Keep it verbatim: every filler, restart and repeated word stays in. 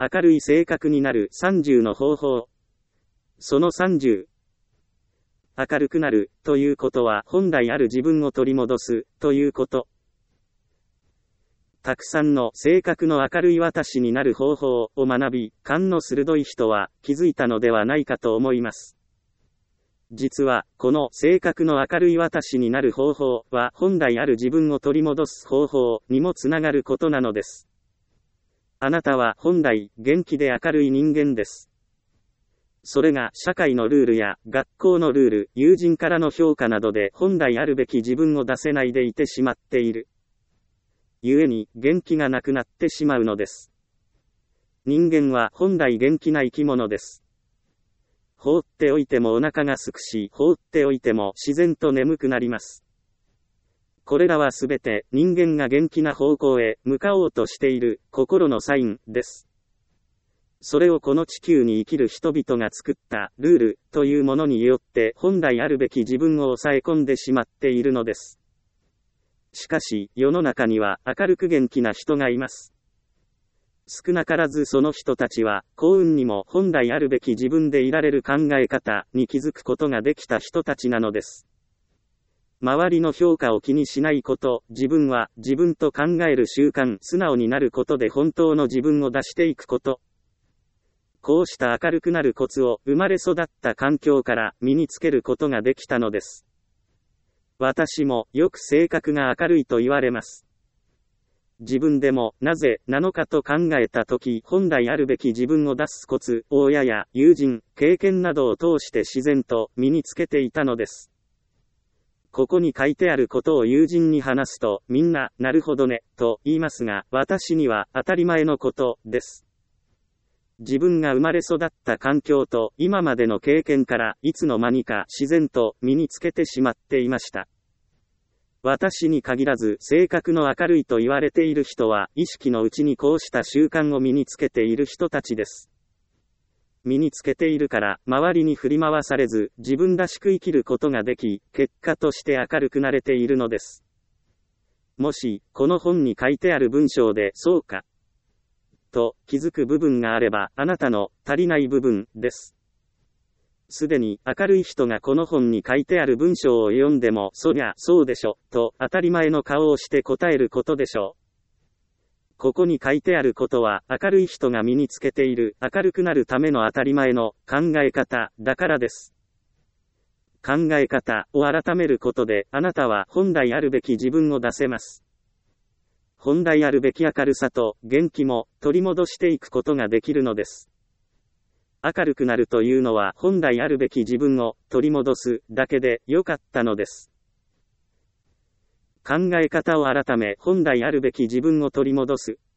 明るい性格になるさんじゅうの方法。そのさんじゅう。明るくなるということは本来ある自分を取り戻すということ。たくさんの性格の明るい私になる方法を学び、勘の鋭い人は気づいたのではないかと思います。実は、この性格の明るい私になる方法は本来ある自分を取り戻す方法にもつながることなのです。あなたは本来元気で明るい人間です。それが社会のルールや学校のルール、友人からの評価などで本来あるべき自分を出せないでいてしまっている。故に元気がなくなってしまうのです。人間は本来元気な生き物です。放っておいてもお腹がすくし、放っておいても自然と眠くなります。これらはすべて人間が元気な方向へ向かおうとしている心のサインです。それをこの地球に生きる人々が作ったルールというものによって本来あるべき自分を抑え込んでしまっているのです。しかし世の中には明るく元気な人がいます。少なからずその人たちは幸運にも本来あるべき自分でいられる考え方に気づくことができた人たちなのです。周りの評価を気にしないこと、自分は自分と考える習慣、素直になることで本当の自分を出していくこと。こうした明るくなるコツを生まれ育った環境から身につけることができたのです。私もよく性格が明るいと言われます。自分でもなぜなのかと考えたとき、本来あるべき自分を出すコツ、親や友人、経験などを通して自然と身につけていたのです。ここに書いてあることを友人に話すと、みんな、なるほどね、と言いますが、私には当たり前のことです。自分が生まれ育った環境と今までの経験からいつの間にか自然と身につけてしまっていました。私に限らず性格の明るいと言われている人は意識のうちにこうした習慣を身につけている人たちです。身につけているから周りに振り回されず自分らしく生きることができ、結果として明るくなれているのです。もしこの本に書いてある文章でそうかと気づく部分があればあなたの足りない部分です。すでに明るい人がこの本に書いてある文章を読んでもそりゃそうでしょと当たり前の顔をして答えることでしょう。ここに書いてあることは明るい人が身につけている明るくなるための当たり前の考え方だからです。考え方を改めることであなたは本来あるべき自分を出せます。本来あるべき明るさと元気も取り戻していくことができるのです。明るくなるというのは本来あるべき自分を取り戻すだけでよかったのです。考え方を改め本来あるべき自分を取り戻す。